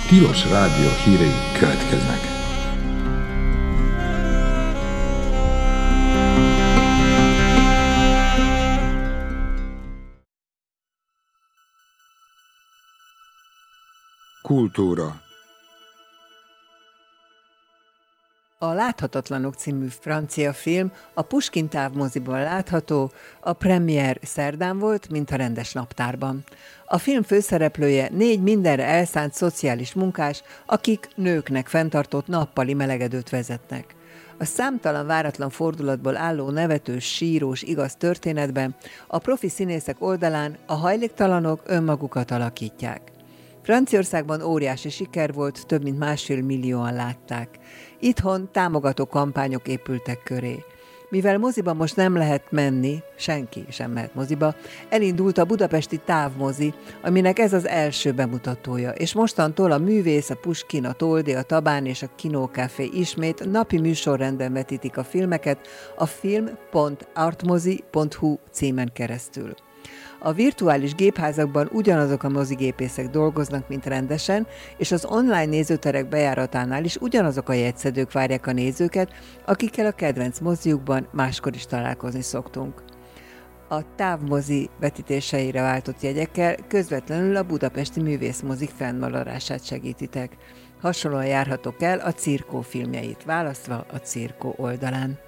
Tilos Rádió hírei következnek. Kultúra. A Láthatatlanok című francia film a Pushkin távmoziban látható, a premier szerdán volt, mint a rendes naptárban. A film főszereplője 4 mindenre elszánt szociális munkás, akik nőknek fenntartott nappali melegedőt vezetnek. A számtalan váratlan fordulatból álló nevetős, sírós, igaz történetben a profi színészek oldalán a hajléktalanok önmagukat alakítják. Franciaországban óriási siker volt, több mint 1,5 millióan látták. Itthon támogató kampányok épültek köré. Mivel moziba most nem lehet menni, senki sem mehet moziba, elindult a budapesti távmozi, aminek ez az első bemutatója, és mostantól a Művész, a Pushkin, a Toldi, a Tabán és a Kinócafé ismét napi műsorrendben vetítik a filmeket a film.artmozi.hu címen keresztül. A virtuális gépházakban ugyanazok a mozigépészek dolgoznak, mint rendesen, és az online nézőterek bejáratánál is ugyanazok a jegyszedők várják a nézőket, akikkel a kedvenc moziukban máskor is találkozni szoktunk. A távmozi vetítéseire váltott jegyekkel közvetlenül a budapesti művészmozik fennmaradását segítitek. Hasonlóan járhatok el a Cirkó filmjeit választva a Cirkó oldalán.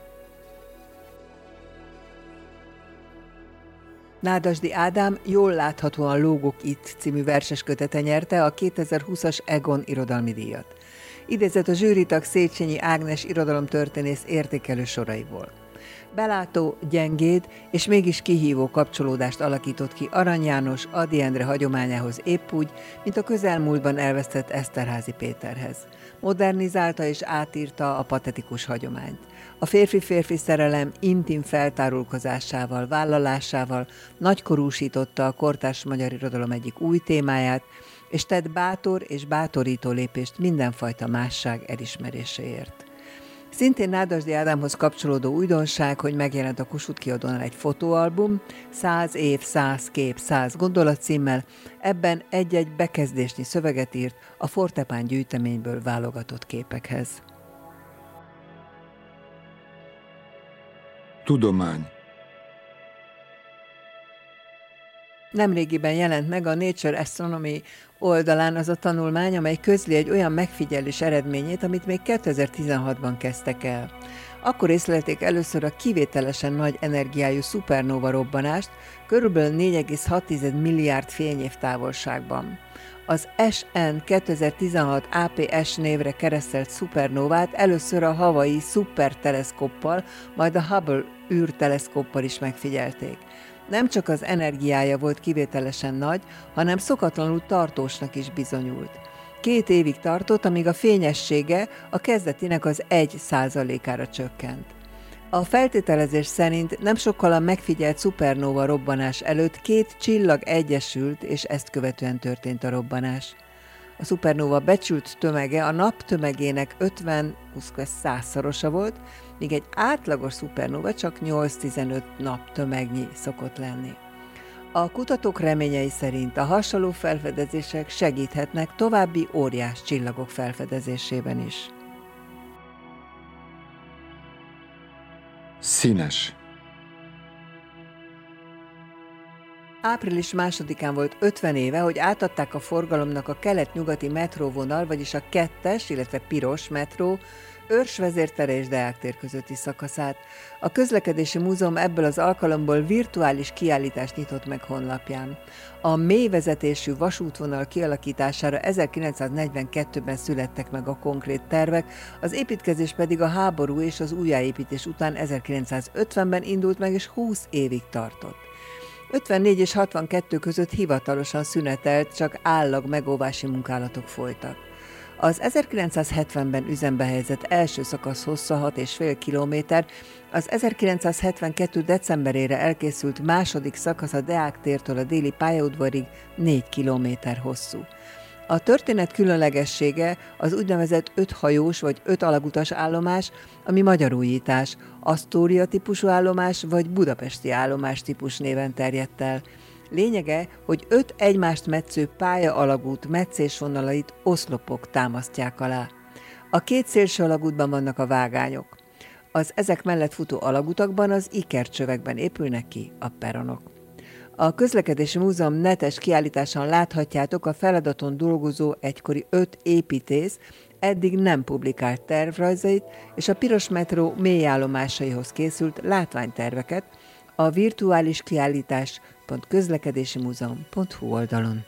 Nádasdy Ádám Jól láthatóan lógok itt című verseskötete nyerte a 2020-as Egon irodalmi díjat. Idézett a zsűritag Széchenyi Ágnes irodalomtörténész értékelő soraiból. Belátó, gyengéd és mégis kihívó kapcsolódást alakított ki Arany János Ady Endre hagyományához épp úgy, mint a közelmúltban elvesztett Eszterházy Péterhez. Modernizálta és átírta a patetikus hagyományt. A férfi-férfi szerelem intim feltárulkozásával, vállalásával nagykorúsította a kortárs magyar irodalom egyik új témáját, és tett bátor és bátorító lépést mindenfajta másság elismeréséért. Szintén Nádasdy Ádámhoz kapcsolódó újdonság, hogy megjelent a Kossuth kiadónál egy fotóalbum, 100 év, 100 kép, 100 gondolat címmel, ebben egy-egy bekezdésnyi szöveget írt a Fortepán gyűjteményből válogatott képekhez. Tudomány. Nemrégiben jelent meg a Nature Astronomy oldalán az a tanulmány, amely közli egy olyan megfigyelés eredményét, amit még 2016-ban kezdtek el. Akkor észlelték először a kivételesen nagy energiájú szupernóva robbanást, körülbelül 4,6 milliárd fényév távolságban. Az SN 2016 APS névre keresztelt szupernóvát először a Hawaii szuperteleszkóppal, majd a Hubble űrteleszkóppal is megfigyelték. Nem csak az energiája volt kivételesen nagy, hanem szokatlanul tartósnak is bizonyult. 2 évig tartott, amíg a fényessége a kezdetinek az 1%-ára csökkent. A feltételezés szerint nem sokkal a megfigyelt szupernóva robbanás előtt 2 csillag egyesült, és ezt követően történt a robbanás. A szupernóva becsült tömege a nap tömegének 50-100-szorosa volt, míg egy átlagos szupernóva csak 8-15 nap tömegnyi szokott lenni. A kutatók reményei szerint a hasonló felfedezések segíthetnek további óriás csillagok felfedezésében is. Színes. Április 2-án volt 50 éve, hogy átadták a forgalomnak a kelet-nyugati metróvonal, vagyis a 2-es, illetve piros metró, Őrs vezértere és Deák tér közötti szakaszát. A Közlekedési Múzeum ebből az alkalomból virtuális kiállítást nyitott meg honlapján. A mélyvezetésű vasútvonal kialakítására 1942-ben születtek meg a konkrét tervek, az építkezés pedig a háború és az újjáépítés után 1950-ben indult meg és 20 évig tartott. 54 és 62 között hivatalosan szünetelt, csak állag megóvási munkálatok folytak. Az 1970-ben üzembe helyezett első szakasz hossza 6,5 kilométer, az 1972. decemberére elkészült második szakasz a Deák tértől a déli pályaudvarig 4 kilométer hosszú. A történet különlegessége az úgynevezett 5 hajós vagy 5 alagutas állomás, ami magyar újítás, Asztória típusú állomás vagy budapesti állomás típus néven terjedt el. Lényege, hogy 5 egymást metsző pálya-alagút meccésvonalait oszlopok támasztják alá. A 2 szélső alagútban vannak a vágányok. Az ezek mellett futó alagutakban az ikercsövekben épülnek ki a peronok. A Közlekedési Múzeum netes kiállításán láthatjátok a feladaton dolgozó egykori 5 építész eddig nem publikált tervrajzait és a piros metró mélyállomásaihoz készült látványterveket a virtuális kiállítás.közlekedésimúzeum.hu oldalon.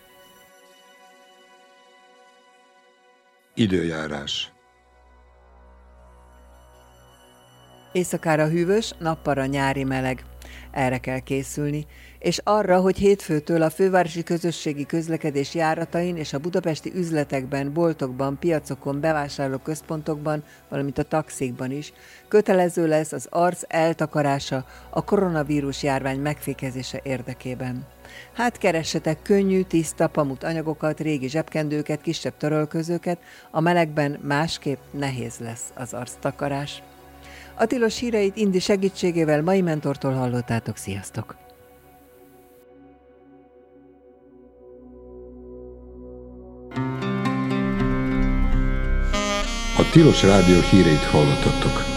Időjárás. Éjszakára hűvös, nappalra nyári meleg. Erre kell készülni, és arra, hogy hétfőtől a fővárosi közösségi közlekedés járatain és a budapesti üzletekben, boltokban, piacokon, bevásárlóközpontokban, valamint a taxikban is kötelező lesz az arc eltakarása a koronavírus járvány megfékezése érdekében. Hát keressetek könnyű, tiszta pamut anyagokat, régi zsebkendőket, kisebb törölközőket, a melegben másképp nehéz lesz az arctakarás. A tilos híreit Indi segítségével Mai Mentortól hallottátok, sziasztok! A Tilos Rádió híreit hallottatok.